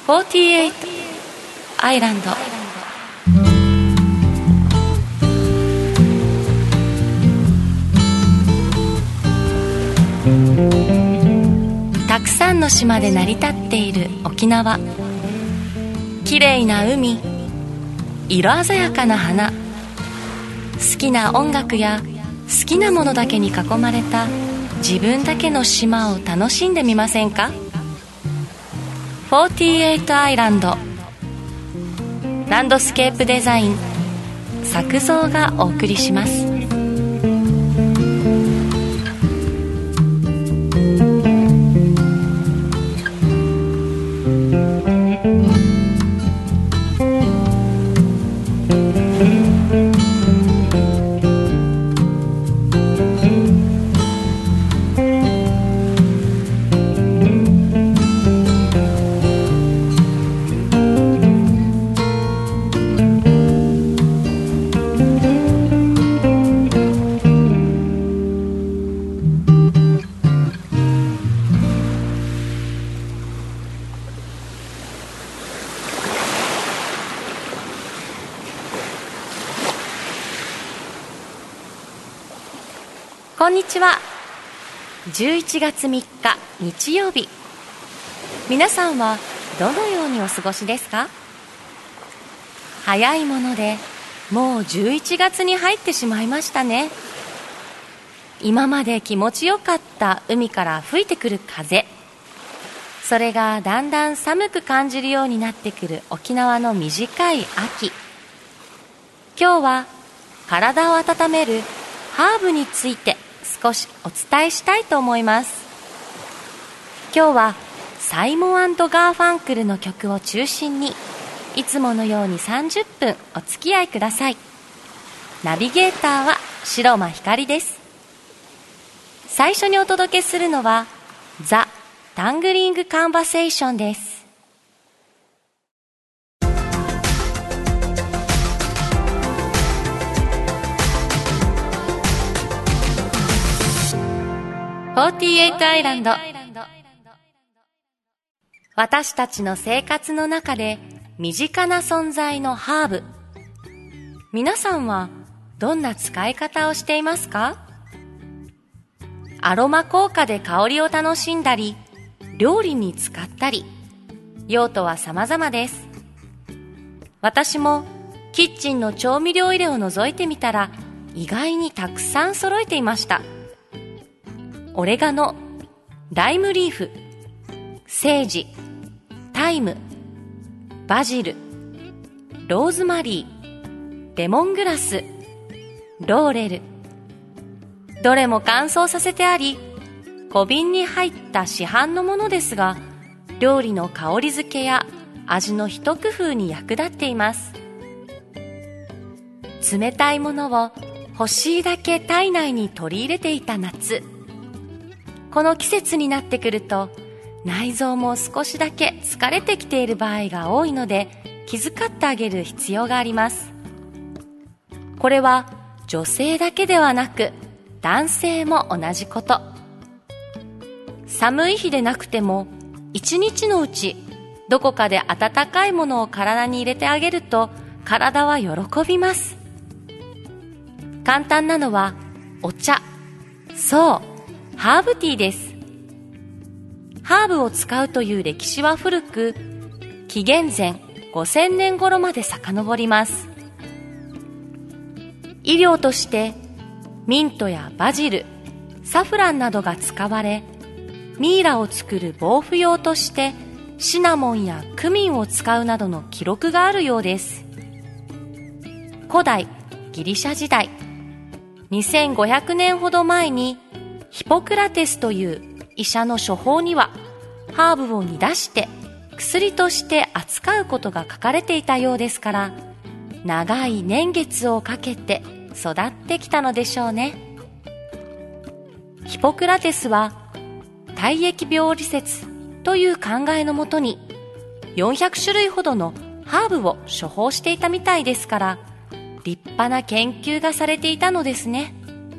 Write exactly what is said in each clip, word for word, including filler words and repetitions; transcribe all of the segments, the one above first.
フォーティーエイトアイランド。たくさんの島で成り立っている沖縄。きれいな海、色鮮やかな花、好きな音楽や好きなものだけに囲まれた自分だけの島を楽しんでみませんか？フォーティーエイトアイランド。ランドスケープデザイン作造がお送りします。こんにちは。じゅういちがつみっか日曜日、皆さんはどのようにお過ごしですか？早いものでもうじゅういちがつに入ってしまいましたね。今まで気持ちよかった海から吹いてくる風、それがだんだん寒く感じるようになってくる沖縄の短い秋。今日は体を温めるハーブについて少しお伝えしたいと思います。今日はサイモン&ガーファンクルの曲を中心に、いつものようにさんじゅっぷんお付き合いください。ナビゲーターは白間ひかりです。最初にお届けするのはザ・タングリング・カンバセーションです。フォーティーエイトアイランド。私たちの生活の中で身近な存在のハーブ。皆さんはどんな使い方をしていますか？アロマ効果で香りを楽しんだり、料理に使ったり、用途は様々です。私もキッチンの調味料入れを覗いてみたら、意外にたくさん揃えていました。オレガノ、ライムリーフ、セージ、タイム、バジル、ローズマリー、レモングラス、ローレル。どれも乾燥させてあり、小瓶に入った市販のものですが、料理の香り付けや味の一工夫に役立っています。冷たいものを欲しいだけ体内に取り入れていた夏。この季節になってくると、内臓も少しだけ疲れてきている場合が多いので、気遣ってあげる必要があります。これは女性だけではなく、男性も同じこと。寒い日でなくても、一日のうちどこかで温かいものを体に入れてあげると、体は喜びます。簡単なのはお茶、そう、ハーブティーです。ハーブを使うという歴史は古く、紀元前ごせんねん頃まで遡ります。医療としてミントやバジル、サフランなどが使われ、ミイラを作る防腐用としてシナモンやクミンを使うなどの記録があるようです。古代ギリシャ時代、にせんごひゃくねんほど前にヒポクラテスという医者の処方には、ハーブを煮出して薬として扱うことが書かれていたようですから、長い年月をかけて育ってきたのでしょうね。ヒポクラテスは体液病理説という考えのもとによんひゃくしゅるいほどのハーブを処方していたみたいですから、立派な研究がされていたのですね。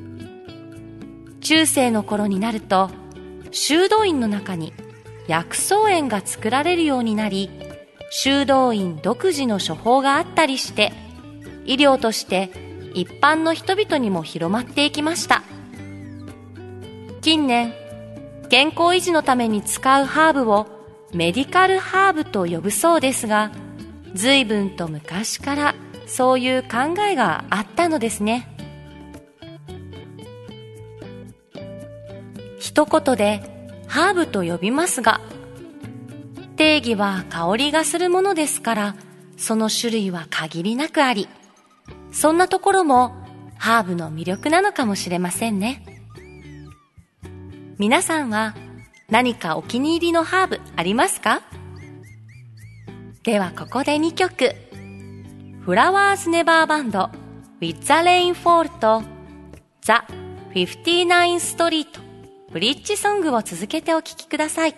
中世の頃になると、修道院の中に薬草園が作られるようになり、 修道院独自の処方があったりして、医療として一般の人々にも広まっていきました。近年、健康維持のために使うハーブをメディカルハーブと呼ぶそうですが、随分と昔からそういう考えがあったのですね。一言でハーブと呼びますが、定義は香りがするものですから、その種類は限りなくあり、そんなところもハーブの魅力なのかもしれませんね。皆さんは何かお気に入りのハーブありますか？ではここでにきょく、フラワーズネバーバンド With the Rainfall と The フィフティーナイン ストリートブリッジソングを続けてお聴きください。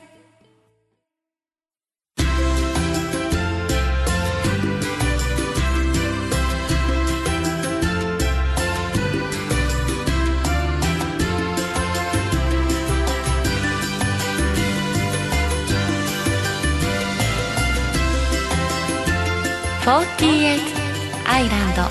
フォーティーエイトアイランド。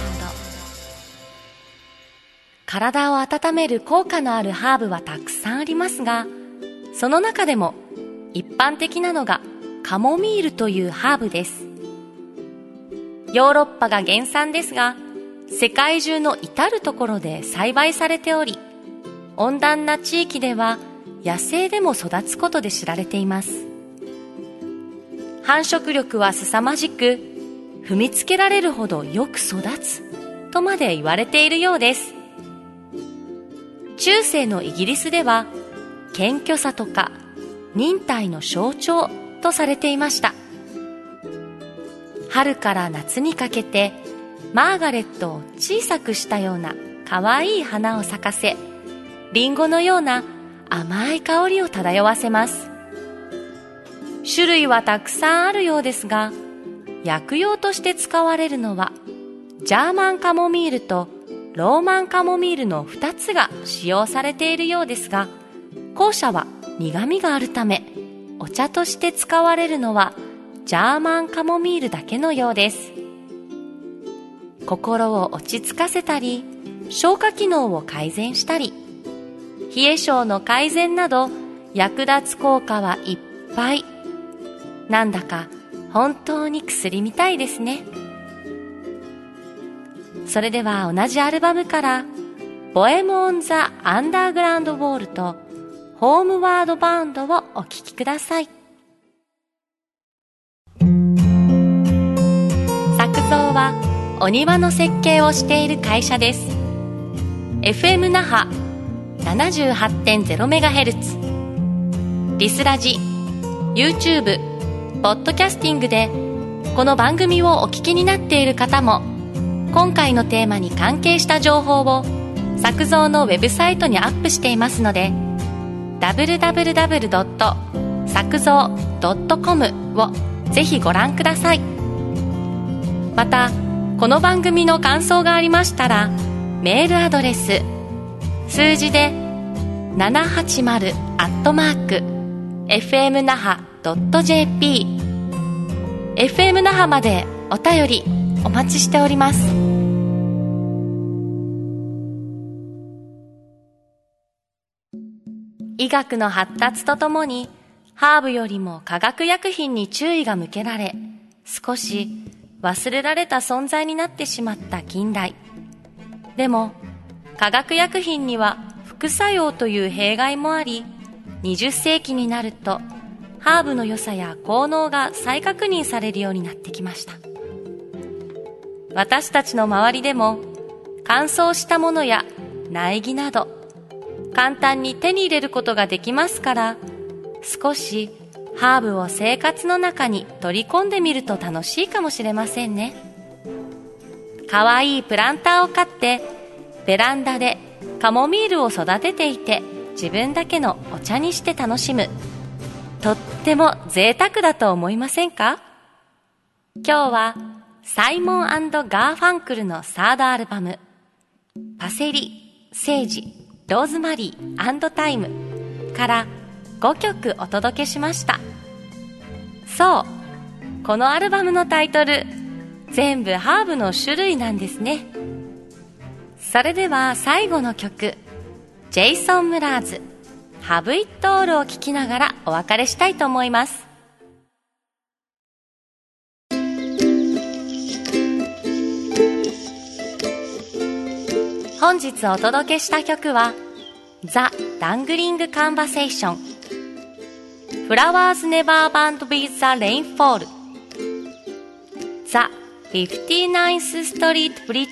体を温める効果のあるハーブはたくさんありますが、その中でも一般的なのがカモミールというハーブです。ヨーロッパが原産ですが、世界中の至るところで栽培されており、温暖な地域では野生でも育つことで知られています。繁殖力は凄まじく、踏みつけられるほどよく育つとまで言われているようです。中世のイギリスでは謙虚さとか忍耐の象徴とされていました。春から夏にかけてマーガレットを小さくしたような可愛い花を咲かせ、リンゴのような甘い香りを漂わせます。種類はたくさんあるようですが、薬用として使われるのはジャーマンカモミールとローマンカモミールのふたつが使用されているようですが、後者は苦味があるため、お茶として使われるのはジャーマンカモミールだけのようです。心を落ち着かせたり、消化機能を改善したり、冷え性の改善など役立つ効果はいっぱい。なんだか本当に薬みたいですね。それでは同じアルバムからボエム・オン・ザ・アンダーグラウンド・ウォールとホームワード・バウンドをお聴きください。作造はお庭の設計をしている会社です。 エフエム 那覇 ななじゅうはちてんゼロメガヘルツ、 リスラジ、 YouTube、ポッドキャスティングでこの番組をお聞きになっている方も、今回のテーマに関係した情報を作造のウェブサイトにアップしていますので、 ダブリューダブリューダブリュードット作造ドットコム をぜひご覧ください。またこの番組の感想がありましたら、メールアドレス数字でななはちまるアットマーク エフエム 那覇 ドット ジェーピー エフエム 那覇までお便りお待ちしております。医学の発達とともにハーブよりも化学薬品に注意が向けられ、少し忘れられた存在になってしまった近代。でも化学薬品には副作用という弊害もあり、にじゅっせいきになるとハーブの良さや効能が再確認されるようになってきました。私たちの周りでも乾燥したものや苗木など簡単に手に入れることができますから、少しハーブを生活の中に取り込んでみると楽しいかもしれませんね。かわいいプランターを買ってベランダでカモミールを育てていて、自分だけのお茶にして楽しむ、とっても贅沢だと思いませんか？今日はサイモン&ガーファンクルのサードアルバム、パセリ、セージ、ローズマリー&タイムからごきょくお届けしました。そう、 このアルバムのタイトル、全部ハーブの種類なんですね。それでは最後の曲、ジェイソン・ムラーズ、Have It Allを聴きながらお別れしたいと思います。本日お届けした曲は、ザ・ダングリング・カンバセーション、Flowers Never Band with the Rainfall、ザ・フィフティーナインス Street Bridge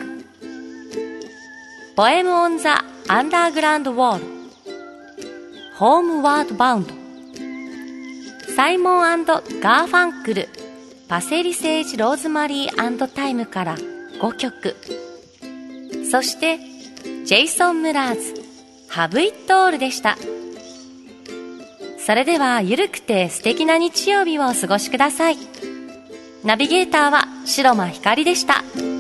Song、Poem on the Underground Wall、Homeward Bound、サイモン&ガーファンクル、パセリセージ・ローズマリー&タイムからごきょく、そしてジェイソン・ムラーズ、Have It Allでした。それではゆるくて素敵な日曜日をお過ごしください。ナビゲーターは白間ひかりでした。